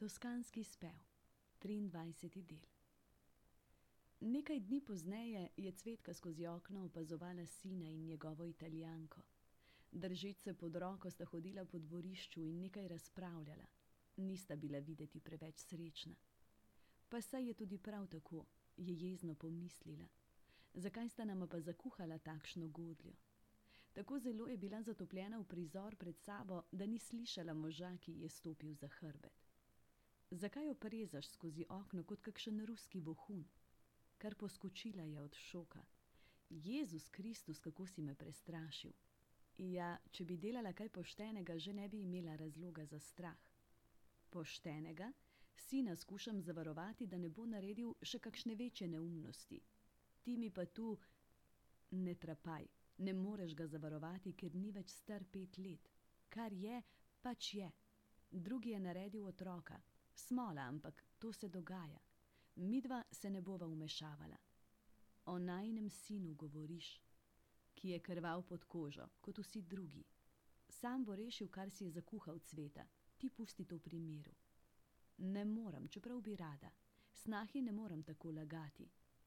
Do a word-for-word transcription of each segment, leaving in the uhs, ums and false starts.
Toskanski spev, triindvajseti del. Nekaj dni pozneje je Cvetka skozi okno opazovala sina in njegovo Italijanko. Držeč se pod roko sta hodila po dvorišču in nekaj razpravljala. Nista bila videti preveč srečna. Pa saj je tudi prav tako, je jezno pomislila. Zakaj sta nama pa zakuhala takšno godljo? Tako zelo je bila zatopljena v prizor pred sabo, da ni slišala moža, ki je stopil za hrbet. Zakaj oprezaš skozi okno kot kakšen ruski vohun? Kar poskočila je od šoka. Jezus Kristus, kako si me prestrašil. Ja, če bi delala kaj poštenega, že ne bi imela razloga za strah. Poštenega? Sina skušam zavarovati, da ne bo naredil še kakšne večje neumnosti. Ti mi pa tu ne trapaj, ne moreš ga zavarovati, ker ni več star pet let. Kar je, pač je. Drugi je naredil otroka. Smola, ampak to se dogaja. Midva se ne bova vmešavala. O najinem sinu govoriš, ki je krval pod kožo, kot vsi drugi. Sam bo rešil, kar si je zakuhal, Cveta. Ti pusti to pri miru. Ne moram, čeprav bi rada. Snahi ne moram tako lagati.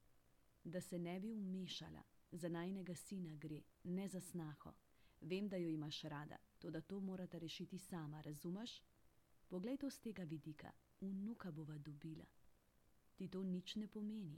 Da se ne bi vmešala. Za najinega sina gre, ne za snaho. Vem, da jo imaš rada, toda to morata rešiti sama, razumeš? Poglej to z tega vidika. Vnuka bova dobila. Ti to nič ne pomeni.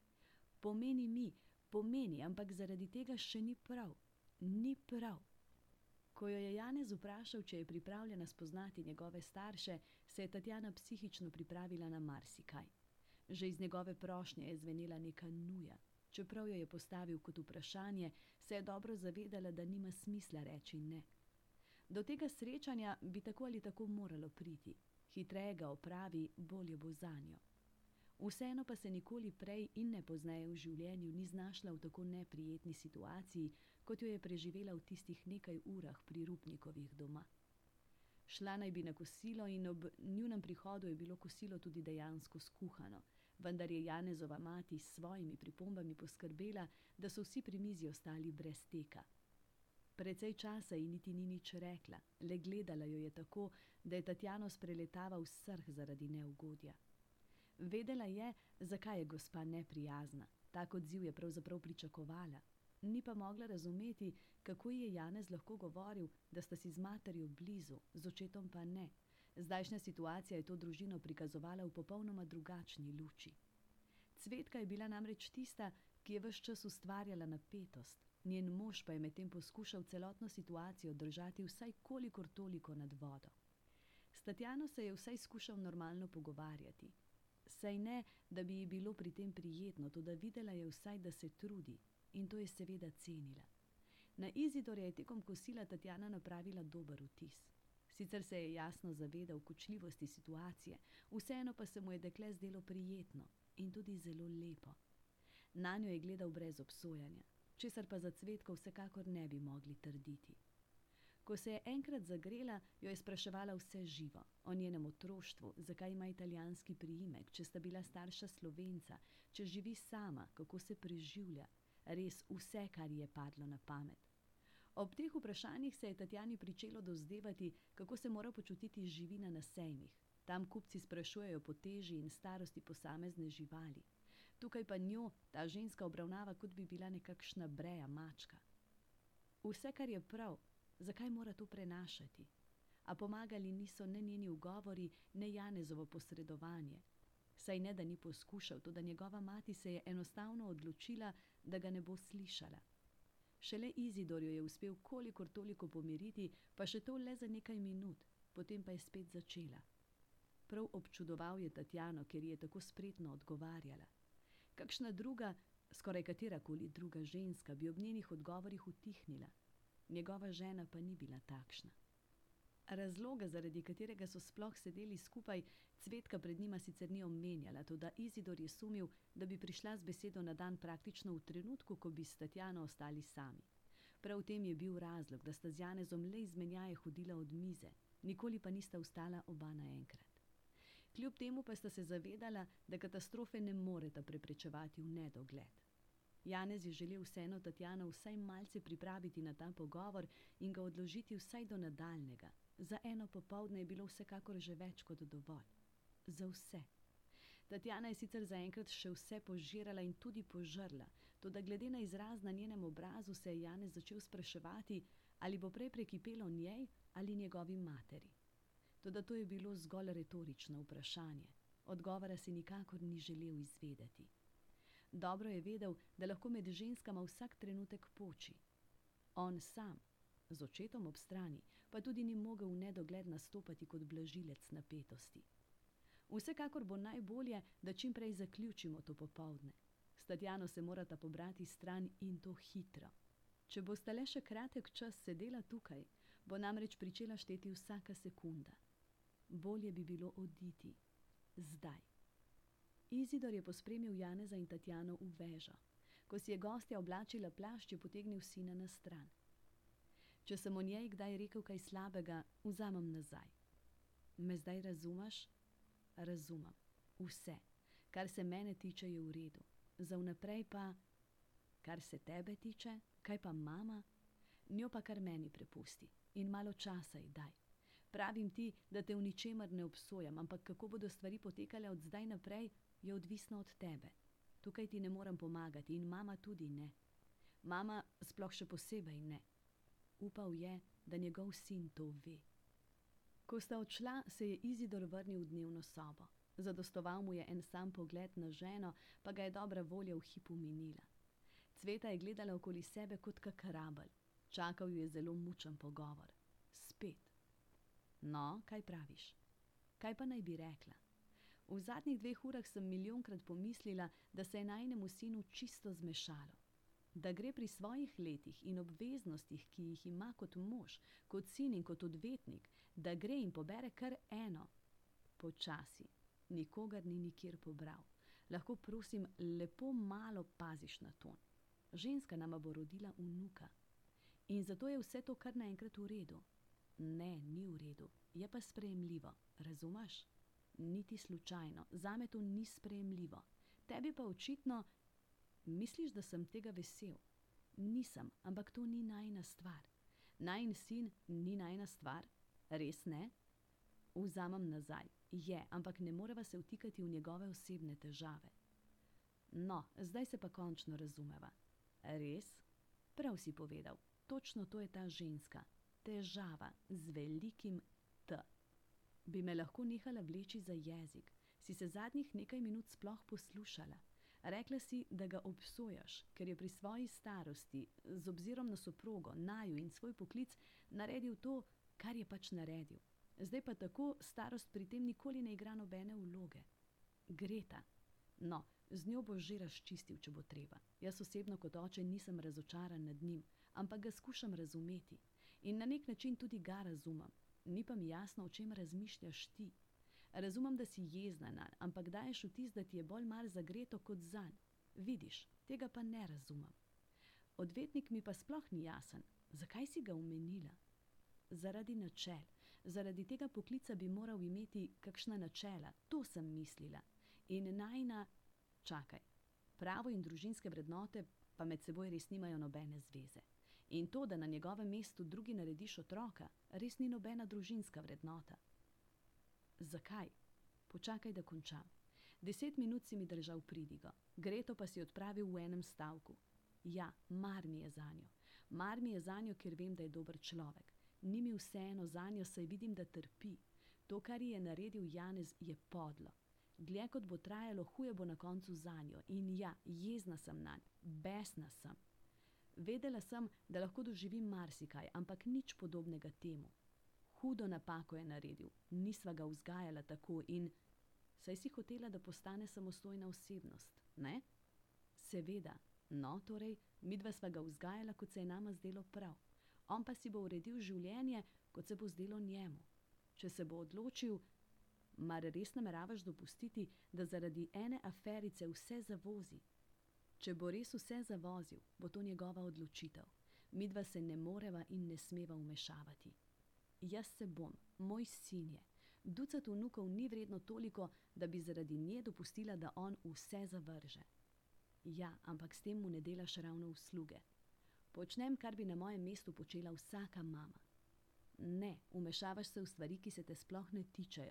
Pomeni mi, pomeni, ampak zaradi tega še ni prav. Ni prav. Ko jo je Janez vprašal, če je pripravljena spoznati njegove starše, se je Tatjana psihično pripravila na marsikaj. Že iz njegove prošnje je zvenela neka nuja. Čeprav jo je postavil kot vprašanje, se je dobro zavedala, da nima smisla reči ne. Do tega srečanja bi tako ali tako moralo priti. Hitreje ga opravi, bolje bo zanjo. Vseeno pa se nikoli prej in ne pozneje v življenju ni znašla v tako neprijetni situaciji, kot jo je preživela v tistih nekaj urah pri Rupnikovih doma. Šla naj bi na kosilo in ob njunem prihodu je bilo kosilo tudi dejansko skuhano, vendar je Janezova mati s svojimi pripombami poskrbela, da so vsi pri mizi ostali brez teka. Precej časa ji niti ni nič rekla, le gledala jo je tako, da je Tatjano spreletaval srh zaradi neugodja. Vedela je, zakaj je gospa neprijazna. Tak odziv je pravzaprav pričakovala. Ni pa mogla razumeti, kako ji je Janez lahko govoril, da sta si z materjo blizu, z očetom pa ne. Zdajšnja situacija je to družino prikazovala v popolnoma drugačni luči. Cvetka je bila namreč tista, ki je ves čas ustvarjala napetost. Njen mož pa je medtem poskušal celotno situacijo držati vsaj kolikor toliko nad vodo. S Tatjano se je vsaj skušal normalno pogovarjati. Saj ne, da bi ji bilo pri tem prijetno, toda videla je vsaj, da se trudi, in to je seveda cenila. Na Izidorja je tekom kosila Tatjana napravila dober vtis. Sicer se je jasno zavedal kočljivosti situacije, vseeno pa se mu je dekle zdelo prijetno in tudi zelo lepo. Nanjo je gledal brez obsojanja, česar pa za Cvetko vsekakor ne bi mogli trditi. Ko se je enkrat zagrela, jo je spraševala vse živo, o njenem otroštvu, zakaj ima italijanski priimek, če sta bila starša Slovenca, če živi sama, kako se preživlja, res vse, kar ji je padlo na pamet. Ob teh vprašanjih se je Tatjani pričelo dozdevati, kako se mora počutiti živina na sejmih. Tam kupci sprašujejo po teži in starosti posamezne živali. Tukaj pa njo ta ženska obravnava, kot bi bila nekakšna breja mačka. Vse, kar je prav, zakaj mora to prenašati? A pomagali niso ne njeni ugovori, ne Janezovo posredovanje. Saj ne, da ni poskušal, toda njegova mati se je enostavno odločila, da ga ne bo slišala. Šele Izidor jo je uspel kolikor toliko pomiriti, pa še to le za nekaj minut, potem pa je spet začela. Prav občudoval je Tatjano, ker ji je tako spretno odgovarjala. Kakšna druga, skoraj katerakoli druga ženska bi ob njenih odgovorih utihnila. Njegova žena pa ni bila takšna. Razloga, zaradi katerega so sploh sedeli skupaj, Cvetka pred njima sicer ni omenjala, toda Izidor je sumil, da bi prišla z besedo na dan praktično v trenutku, ko bi s Tatjano ostali sami. Prav v tem je bil razlog, da sta z Janezom le izmenjaje hodila od mize, nikoli pa nista vstala oba naenkrat. Kljub temu pa sta se zavedala, da katastrofe ne moreta preprečevati v nedogled. Janez je želel vseeno Tatjano vsaj malce pripraviti na ta pogovor in ga odložiti vsaj do nadaljnega. Za eno popoldne je bilo vsekakor že več kot dovolj. za vse. Tatjana je sicer zaenkrat še vse požirala in tudi požrla, toda glede na izraz na njenem obrazu se je Janez začel spraševati, ali bo prej prekipelo njej ali njegovi materi. Toda to je bilo zgolj retorično vprašanje. Odgovora si nikakor ni želel izvedeti. Dobro je vedel, da lahko med ženskama vsak trenutek poči. On sam, z očetom ob strani, pa tudi ni mogel v nedogled nastopati kot blažilec napetosti. Vsekakor bo najbolje, da čim prej zaključimo to popoldne. S Tatjano se morata pobrati stran in to hitro. Če bosta le še kratek čas sedela tukaj, bo namreč pričela šteti vsaka sekunda. Bolje bi bilo oditi. Zdaj. Izidor je pospremil Janeza in Tatjano v vežo. Ko si je gostja oblačila plašč, je potegnil sina na stran. Če sem o njej kdaj rekel kaj slabega, vzamem nazaj. Me zdaj razumeš? Razumem. Vse. Kar se mene tiče, je v redu. Za vnaprej pa, kar se tebe tiče, kaj pa mama? Njo pa kar meni prepusti. In malo časa ji daj. Pravim ti, da te v ničemer ne obsojam, ampak kako bodo stvari potekale od zdaj naprej, je odvisno od tebe. Tukaj ti ne morem pomagati in mama tudi ne. Mama sploh še posebej ne. Upal je, da njegov sin to ve. Ko sta odšla, se je Izidor vrnil v dnevno sobo. Zadostoval mu je en sam pogled na ženo, pa ga je dobra volja v hipu minila. Cveta je gledala okoli sebe kot kak rabelj. Čakal ju je zelo mučen pogovor. Spet. No, kaj praviš? Kaj pa naj bi rekla? V zadnjih dveh urah sem milijonkrat pomislila, da se je najinemu sinu čisto zmešalo. Da gre pri svojih letih in obveznostih, ki jih ima kot mož, kot sin in kot odvetnik, da gre in pobere kar eno. Počasi. Nikogar ni nikjer pobral. Lahko prosim, lepo malo paziš na ton. Ženska nama bo rodila vnuka. In zato je vse to kar naenkrat v redu. Ne, ni v redu. Je pa sprejemljivo. Razumeš? Niti slučajno. Zame to ni sprejemljivo. Tebi pa očitno... Misliš, da sem tega vesel? Nisem, ampak to ni najina stvar. Najin sin ni najina stvar? Res ne? Vzamem nazaj. Je, ampak ne moreva se vtikati v njegove osebne težave. No, zdaj se pa končno razumeva. Res? Prav si povedal. Točno to je ta ženska. Težava z velikim T. Bi me lahko nehala vleči za jezik? Si se zadnjih nekaj minut sploh poslušala? Rekla si, da ga obsojaš, ker je pri svoji starosti, z obzirom na soprogo, naju in svoj poklic, naredil to, kar je pač naredil. Zdaj pa tako starost pri tem nikoli ne igra nobene vloge. Greta. No, z njo boš že razčistil, če bo treba. Jaz osebno kot oče nisem razočaran nad njim, ampak ga skušam razumeti. In na nek način tudi ga razumem. Ni pa mi jasno, o čem razmišljaš ti. Razumem, da si jezna nanj, ampak daješ vtis, da ti je bolj mar za Greto kot zanj. Vidiš, tega pa ne razumem. Odvetnik mi pa sploh ni jasen. Zakaj si ga omenila? Zaradi načel. Zaradi tega poklica bi moral imeti kakšna načela. To sem mislila. In najina... Čakaj. Pravo in družinske vrednote pa med seboj res nimajo nobene zveze. In to, da na njegovem mestu drugi narediš otroka, res ni nobena družinska vrednota. Zakaj? Počakaj, da končam. Deset minut si mi držal pridigo. Greto pa si odpravil v enem stavku. Ja, mar mi je zanjo. Mar mi je zanjo, ker vem, da je dober človek. Ni mi vseeno zanjo, saj vidim, da trpi. To, kar ji je naredil Janez, je podlo. Dlje kot bo trajalo, huje bo na koncu zanjo. In ja, jezna sem nanj. Besna sem. Vedela sem, da lahko doživim marsikaj, ampak nič podobnega temu. Hudo napako je naredil, nisva ga vzgajala tako in... Saj si hotela, da postane samostojna osebnost, ne? Seveda, no, torej, midva sva ga vzgajala, kot se je nama zdelo prav. On pa si bo uredil življenje, kot se bo zdelo njemu. Če se bo odločil, mar res nameravaš dopustiti, da zaradi ene aferice vse zavozi? Če bo res vse zavozil, bo to njegova odločitev. Midva se ne moreva in ne smeva vmešavati. Jaz se bom, moj sin je. Ducat vnukov ni vredno toliko, da bi zaradi nje dopustila, da on vse zavrže. Ja, ampak s tem mu ne delaš ravno usluge. Počnem, kar bi na mojem mestu počela vsaka mama. Ne, vmešavaš se v stvari, ki se te sploh ne tičejo.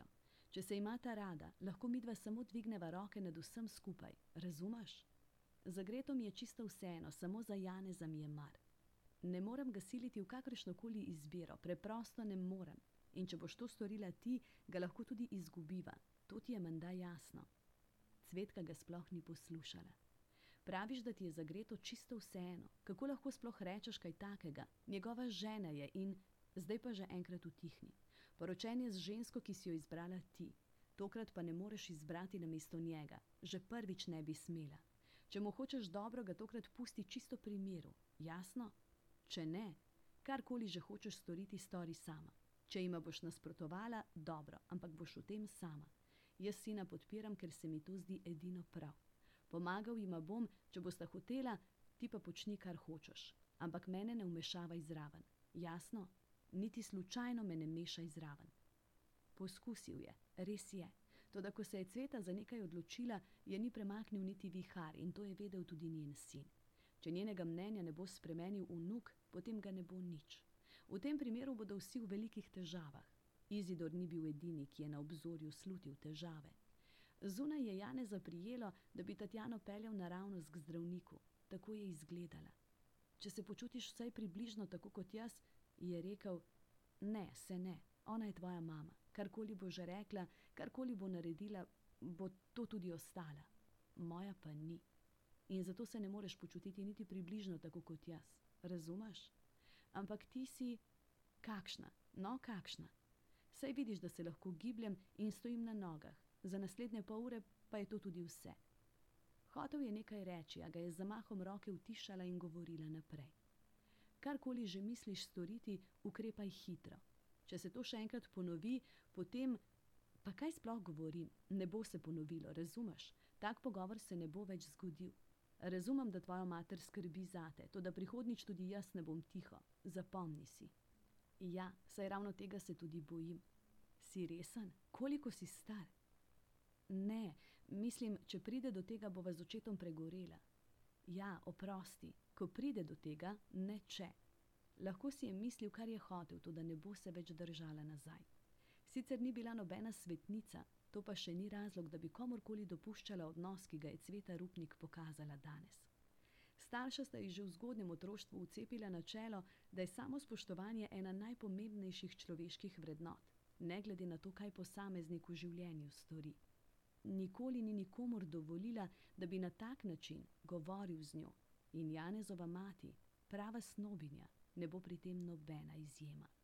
Če se imata rada, lahko midva samo dvigneva roke nad vsem skupaj, razumeš? Za Greto mi je čisto vseeno, samo za Janeza mi je mar. Ne morem ga siliti v kakršnokoli izbiro, preprosto ne morem. In če boš to storila ti, ga lahko tudi izgubiva. To ti je menda jasno. Cvetka ga sploh ni poslušala. Praviš, da ti je za Greto čisto vseeno. Kako lahko sploh rečeš kaj takega? Njegova žena je in... Zdaj pa že enkrat utihni. Poročen je z žensko, ki si jo izbrala ti. Tokrat pa ne moreš izbrati namesto njega. Že prvič ne bi smela. Če mu hočeš dobro, ga tokrat pusti čisto pri miru. Jasno? Če ne, karkoli že hočeš storiti, stori sama. Če jima boš nasprotovala, dobro, ampak boš v tem sama. Jaz sina podpiram, ker se mi to zdi edino prav. Pomagal jima bom, če bosta hotela, ti pa počni, kar hočeš. Ampak mene ne vmešavaj zraven. Jasno? Niti slučajno me ne mešaj zraven. Poskusil je, res je. Toda ko se je Cveta za nekaj odločila, je ni premaknil niti vihar in to je vedel tudi njen sin. Če njenega mnenja ne bo spremenil vnuk, potem ga ne bo nič. V tem primeru bodo vsi v velikih težavah. Izidor ni bil edini, ki je na obzorju slutil težave. Zunaj je Janeza prijelo, da bi Tatjano peljal naravnost k zdravniku. Tako je izgledala. Če se počutiš vsaj približno tako kot jaz, je rekel, ne, se ne, ona je tvoja mama. Karkoli bo že rekla, karkoli bo naredila, bo to tudi ostala. Moja pa ni. In zato se ne moreš počutiti niti približno tako kot jaz. Razumeš? Ampak ti si... Kakšna? No, kakšna? Saj vidiš, da se lahko gibljem in stojim na nogah. Za naslednje pol ure pa je to tudi vse. Hotel je nekaj reči, a ga je z zamahom roke utišala in govorila naprej. Karkoli že misliš storiti, ukrepaj hitro. Če se to še enkrat ponovi, potem... Pa kaj sploh govorim? Ne bo se ponovilo, razumeš? Tak pogovor se ne bo več zgodil. Razumem, da tvoja mater skrbi zate, toda prihodnič tudi jaz ne bom tiho. Zapomni si. Ja, saj ravno tega se tudi bojim. Si resen? Koliko si star? Ne, mislim, če pride do tega, bova z očetom pregorela. Ja, oprosti, ko pride do tega, ne če. Lahko si je mislil, kar je hotel, toda ne bo se več držala nazaj. Sicer ni bila nobena svetnica, to pa še ni razlog, da bi komorkoli dopuščala odnos, ki ga je Cveta Rupnik pokazala danes. Starša sta ji že v zgodnjem otroštvu vcepila načelo, da je samospoštovanje ena najpomembnejših človeških vrednot, ne glede na to, kaj posameznik v življenju stori. Nikoli ni nikomur dovolila, da bi na tak način govoril z njo in Janezova mati, prava snobinja, ne bo pri tem nobena izjema.